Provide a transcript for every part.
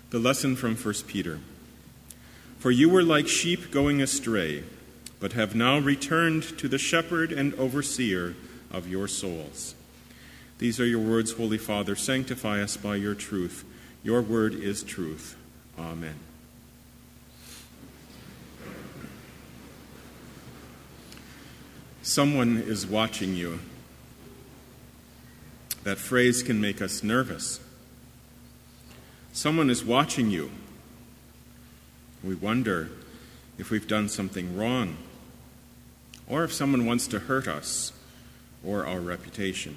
The lesson from 1 Peter. For you were like sheep going astray, but have now returned to the shepherd and overseer of your souls. These are your words, Holy Father. Sanctify us by your truth. Your word is truth. Amen. Someone is watching you. That phrase can make us nervous. Someone is watching you. We wonder if we've done something wrong, or if someone wants to hurt us or our reputation.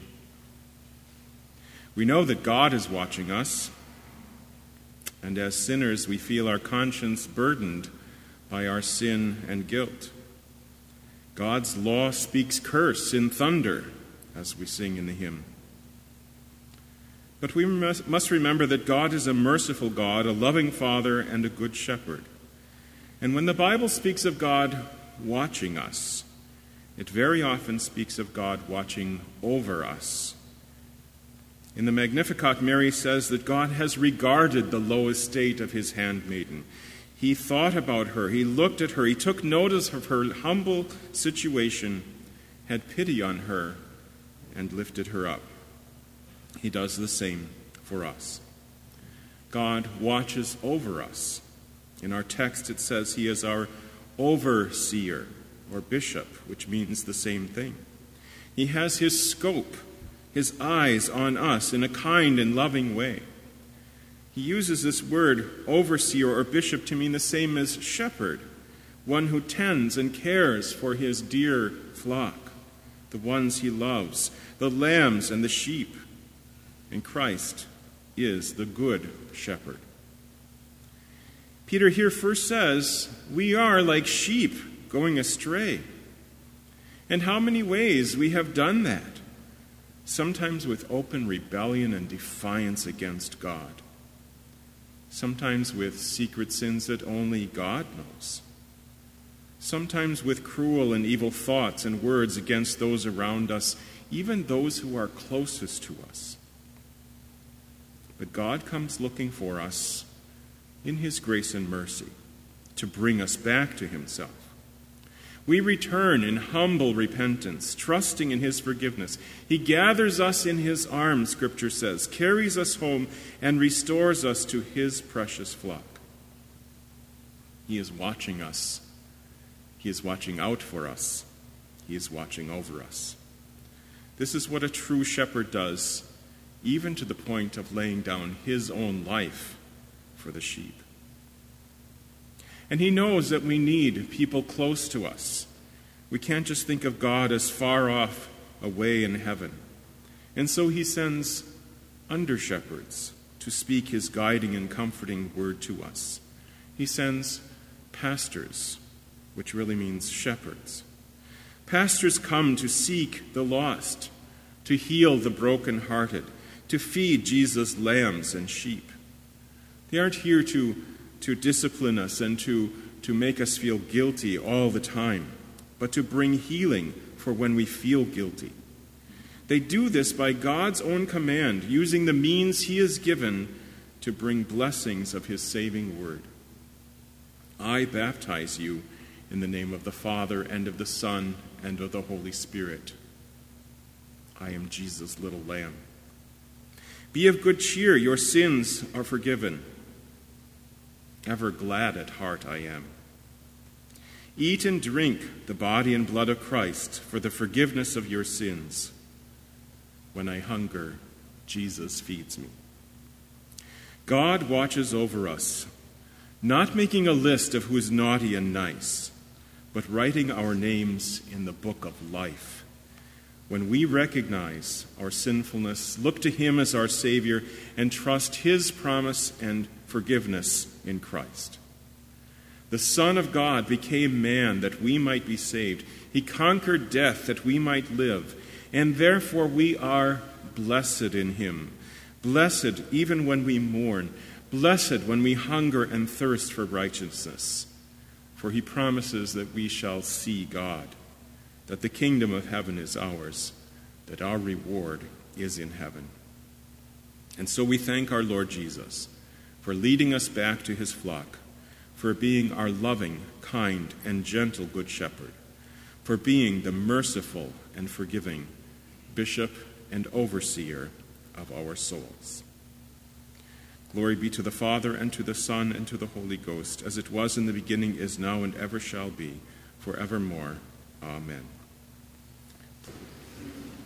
We know that God is watching us, and as sinners we feel our conscience burdened by our sin and guilt. God's law speaks curse in thunder, as we sing in the hymn. But we must remember that God is a merciful God, a loving Father, and a good shepherd. And when the Bible speaks of God watching us, it very often speaks of God watching over us. In the Magnificat, Mary says that God has regarded the low estate of his handmaiden. He thought about her, he looked at her, he took notice of her humble situation, had pity on her, and lifted her up. He does the same for us. God watches over us. In our text it says he is our overseer or bishop, which means the same thing. He has his scope, his eyes on us in a kind and loving way. He uses this word overseer or bishop to mean the same as shepherd, one who tends and cares for his dear flock, the ones he loves, the lambs and the sheep. And Christ is the good shepherd. Peter here first says, we are like sheep going astray. And how many ways we have done that, sometimes with open rebellion and defiance against God, sometimes with secret sins that only God knows, sometimes with cruel and evil thoughts and words against those around us, even those who are closest to us. But God comes looking for us in his grace and mercy to bring us back to himself. We return in humble repentance, trusting in his forgiveness. He gathers us in his arms, Scripture says, carries us home, and restores us to his precious flock. He is watching us. He is watching out for us. He is watching over us. This is what a true shepherd does, even to the point of laying down his own life for the sheep. And he knows that we need people close to us. We can't just think of God as far off away in heaven. And so he sends under-shepherds to speak his guiding and comforting word to us. He sends pastors, which really means shepherds. Pastors come to seek the lost, to heal the brokenhearted, to feed Jesus' lambs and sheep. They aren't here to discipline us and to make us feel guilty all the time, but to bring healing for when we feel guilty. They do this by God's own command, using the means he has given to bring blessings of his saving word. I baptize you in the name of the Father and of the Son and of the Holy Spirit. I am Jesus' little lamb. Be of good cheer, your sins are forgiven. Ever glad at heart I am. Eat and drink the body and blood of Christ for the forgiveness of your sins. When I hunger, Jesus feeds me. God watches over us, not making a list of who's naughty and nice, but writing our names in the book of life. When we recognize our sinfulness, look to him as our Savior, and trust his promise and forgiveness in Christ. The Son of God became man that we might be saved. He conquered death that we might live, and therefore we are blessed in him. Blessed even when we mourn, blessed when we hunger and thirst for righteousness. For he promises that we shall see God, that the kingdom of heaven is ours, that our reward is in heaven. And so we thank our Lord Jesus for leading us back to his flock, for being our loving, kind, and gentle Good Shepherd, for being the merciful and forgiving Bishop and Overseer of our souls. Glory be to the Father, and to the Son, and to the Holy Ghost, as it was in the beginning, is now, and ever shall be, forevermore. Amen.